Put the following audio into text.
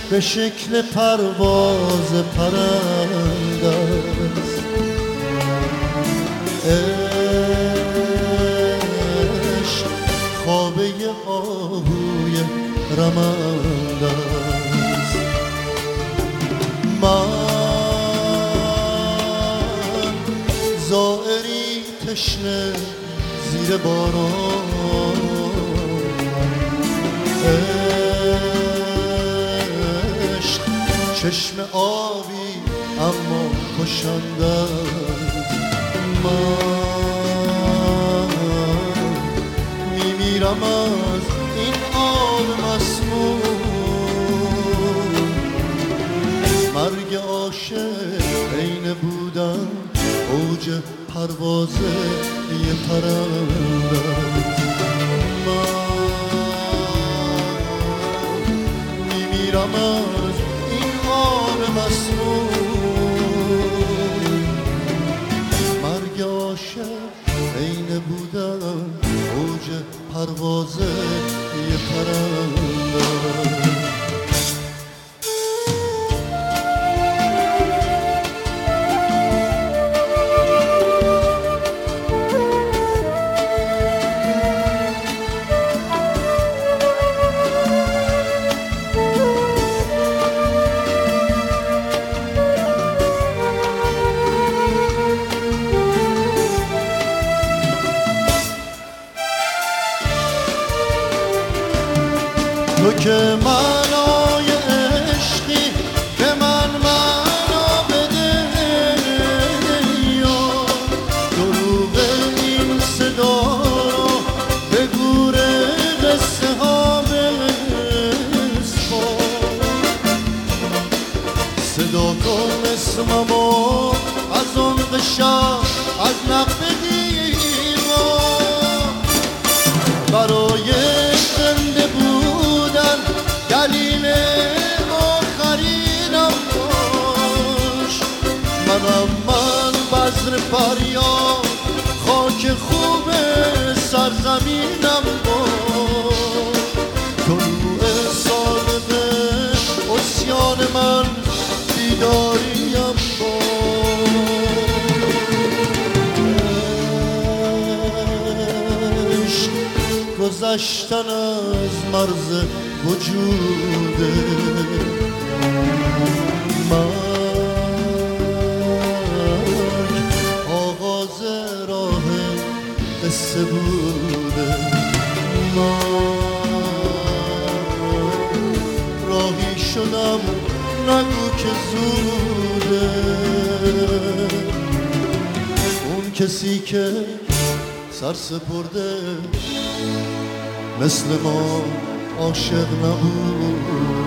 به شکل پرواز پرنده است. عشق خوابه آهوی رمنده است. من زائری تشنه زیر باران، عشق چشم آبی اما کشنده است. من میمیرم از این آب مسموم. مرگ عاشق عین بودن اوج پرواز یه پرنده است. من میمیرم از این آب مسموم. مرگ عاشق عین بودن اوج پرواز یه پرنده است. تو که معنای عشقی به من معنا بده، یا دروغ این صدا رو به گور قصه ها بسپار. صدا کن اسممو از عمق شب، از نقب دیوار. برای زنده بودن دلیل آخرینم باش. من بذر فریاد، خاک خوب سرزمینم باش. طلوع صادق عصیان من بیداریم باش. گذشتن از مرز وجوده، مرگ آغاز راه قصه بوده. من راهی شدم نگو که زوده. اون کسی که سر سپرده مثل ما عاشق نبود.